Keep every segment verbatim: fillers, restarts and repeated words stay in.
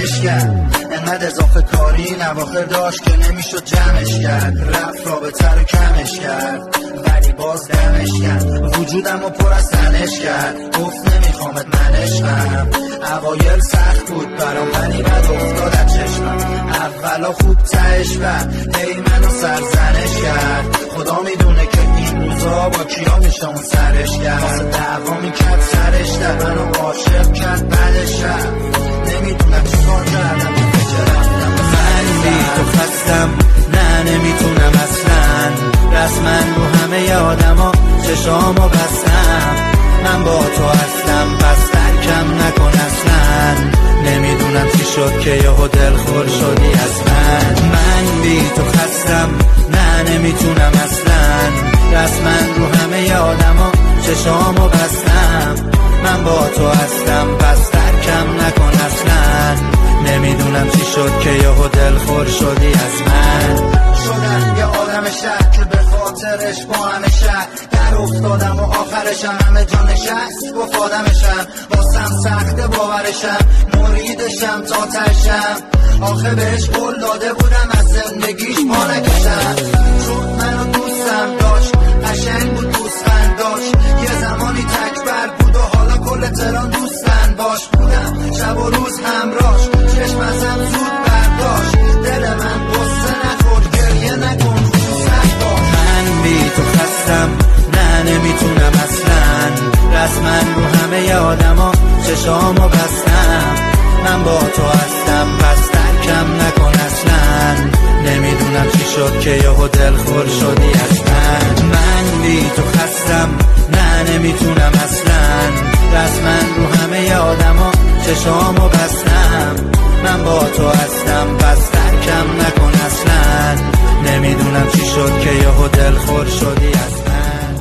منش کرد. انقدر اضافه کاری نواخر داشت که نمیشد جمعش کرد. رفت رابطه رو کمش کرد ولی باز دمش کرد. وجودم رو پر از تنش کرد. گفت نمیخوامت منش کنم. اوایل سخت بود برام ولی بعد افتاد از چشمم. اولا خوب تهش برد هی منو سرزنش کرد. خدا میدونه که این روزا با کیا میشه اون سرش کرد. واسه دعوا میکرد سرش در منو عاشق کرد بعدش رفت. نمیدونم چی کار کردم که رفتم. من بی تو خستم نه نمیتونم اصلا. رسما رو همه آدم ها چشامو بستم. من با تو هستم پس ترکم نکن اصلا. نمیدونم چی شد که یهو دلخور شدی از من. من بی تو خستم نه نمیتونم اصلا. رسما رو همه آدم ها چشامو بستم. من با تو هستم پس ترکم نکن اصلا. نمیدونم چی شد که یهو دلخور شدی از من. شدم یه آدم شهر که به خاطرش با همه شهر در افتادم و آخرشم همه جا نشست. گفت آدمشم واسم سخته باورشم. مریدشم تا ترشم. آخه بهش قول داده بودم از زندگیش ما نکشم. چون منو دوستم داشت قشنگ بود دوستن داشت. یه زمانی تکبر بود و حالا کل تهران دوستن باش بودم. شب و روز همراش چشم ازم زود برداشت. دل من قصه نخور گریه نکن خوزک باش. من بی تو خستم نه نمیتونم اصلا. رسما رو همه آدم ها چشامو بستم. من با تو هستم پس ترکم نکن اصلا. نمیدونم چی شد که یهو دلخور شدی از من. من بی تو خستم نه نمیتونم اصلا. رسما رو همه آدم ها چشامو بستم. من با تو هستم پس ترکم نکن اصلا. نمیدونم چی شد که یهو دلخور شدی از من.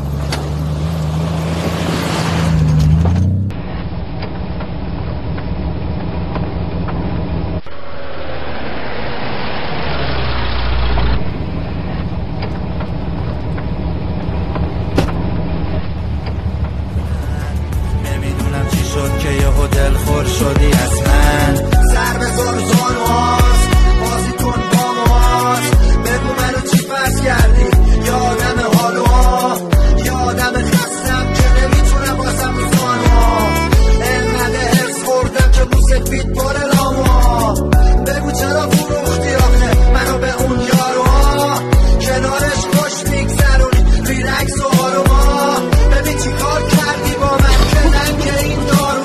که یهو دلخور شدی از من. سر بزار زانو هاست بازی کن با ماست. بگو منو چی فرض کردی یادم حالو ها. یادم خستم که نمیتونم بازم رو زانو ها. انقدر حرص خوردم که بو سفید بار لامو ها. بگو چرا فروختی آخه منو به اون یارو ها. کنارش خوش میگذرونی ریلکس و آروما. ببین چی کار کردی با من که نگه این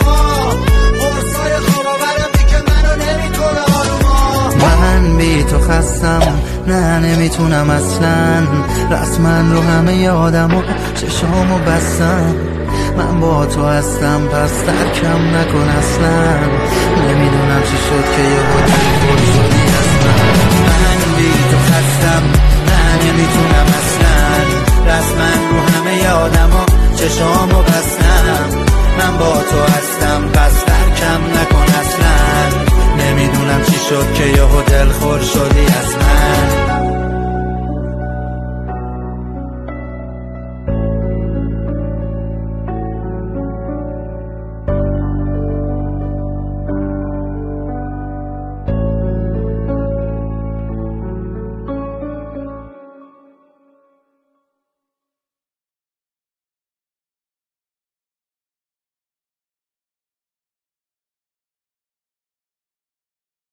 من بی تو خستم نه نمیتونم اصلا. رسما رو همه آدم ها چشامو بستم. من با تو هستم پس ترکم نکن اصلا. نمیدونم چی شد که یهو دلخور شدی از من. من بی تو خستم نه نمیتونم اصلا. رسما رو همه آدم ها چشامو بستم. من با تو هستم پس